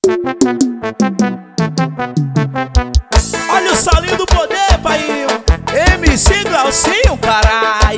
Olha o solinho do poder, pai. MC Glaucinho, carai.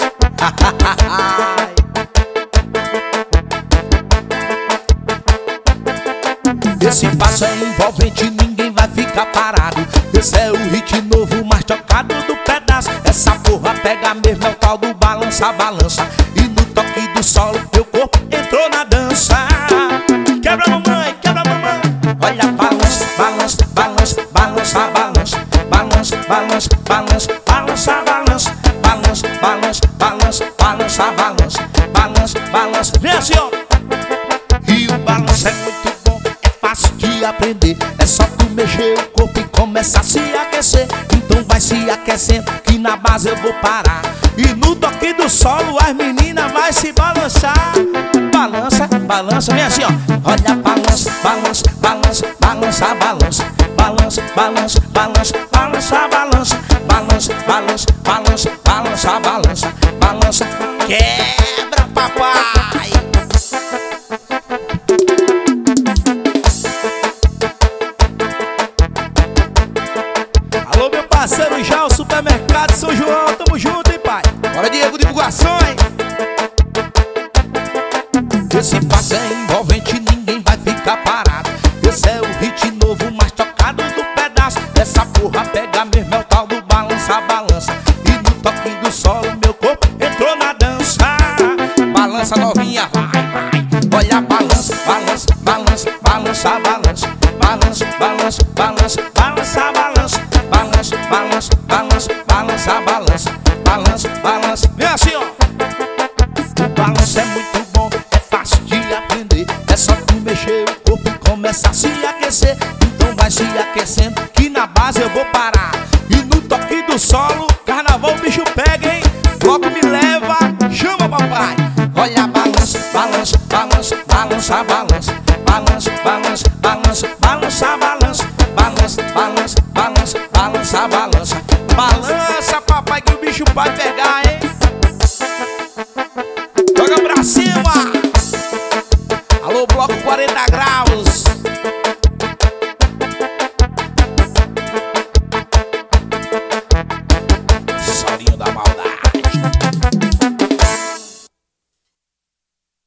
Esse passo é envolvente, ninguém vai ficar parado. Esse é o hit novo, mais tocado do pedaço. Essa porra pega mesmo, é o tal do balança, balança. E no toque do solo, teu corpo entrou na dança. Quebra mamãe, quebra mamãe. Olha, balança, balança, balança, balança, balança. Balança, balança, balança, balança, balança. Balança, balança, balança, balança, balança. Balança, balança. Vem assim, ó. E o balanço é muito bom, é fácil de aprender. É só tu mexer o corpo e começar a se aquecer. Então vai se aquecendo, que na base eu vou parar. E no toque do solo as meninas vai se balançar. Balança, balança, vem assim, ó. Olha, balança, balança, balança, balança, balança. Balança, balança, balança, balança, balança. Balança, balança, balança, balança, balança. Balança, quebra, papai. Alô, meu parceiro já, o supermercado São João, tamo junto, hein, pai? Bora, Diego, divulgações. Esse passo é envolvente, ninguém vai ficar parado. Esse é o hit novo, mais tocado do pedaço. Essa porra pega mesmo, é o tal do balança, balança. E no toque do solo, meu corpo entrou na dança. Balança novinha, vai, vai. Olha, balança, balança, balança, balança, balança. Balança, balança, balança, balança, balança. Balança, balança, balança, balança, balança. Balança, balança, vem assim, ó. O balanço é muito bom, é fácil de aprender. É só tu mexer o corpo e começar a se aquecer. Então vai se aquecendo, que na base eu vou parar. E no toque do solo, carnaval o bicho pega, hein? Logo me leva, chama, papai. Olha, balança, balança, balança, balança, balança. Balança, balança, balança, balança, balança. Balança, balança, balança, balança, balança. Balança, papai, que o bicho vai